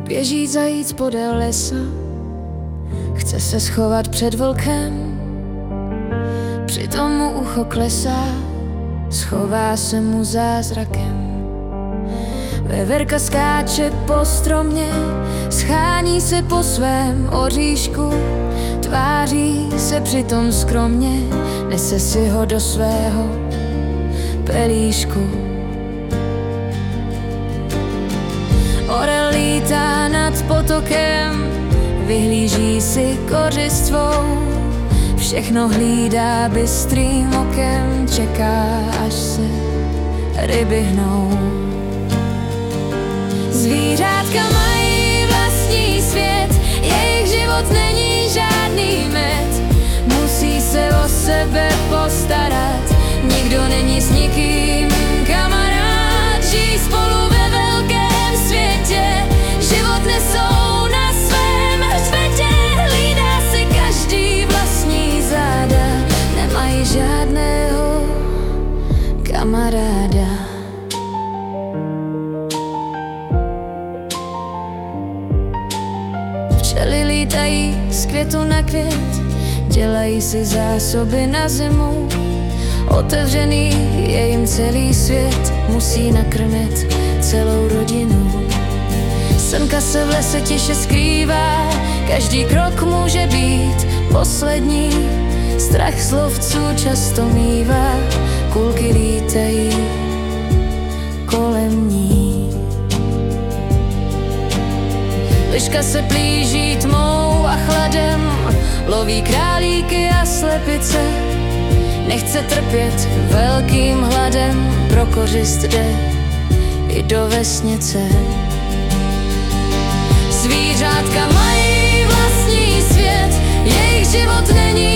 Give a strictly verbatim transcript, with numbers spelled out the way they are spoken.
Běží zajíc podél lesa, chce se schovat před vlkem, přitom mu ucho klesá, schová se mu zázrakem. Veverka skáče po stromě, schání se po svém oříšku, tváří se přitom skromně, nese si ho do svého pelíšku. Orel lítá nad potokem, vyhlíží si kořist svou, všechno hlídá bystrým okem, čeká, až se ryby hnou. Zvířátka mají vlastní svět, jejich život není žádný med, musí se o sebe postarat, nikdo není s nikým kamarád, žijí spolu ve velkém světě, život nesou na svém hřbetě, hlídá si každý vlastní záda, nemají žádného kamaráda. Včely lítají z květu na květ, dělají si zásoby na zimu, otevřený je jim celý svět, musí nakrmit celou rodinu. Srnka se v lese tiše skrývá, každý krok může být poslední, strach z lovců často mívá, kulky lítají kolem ní. Liška se plíží tmou a chladem, loví králíky a slepice, nechce trpět velkým hladem, pro kořist jde i do vesnice. Zvířátka mají vlastní svět, jejich život není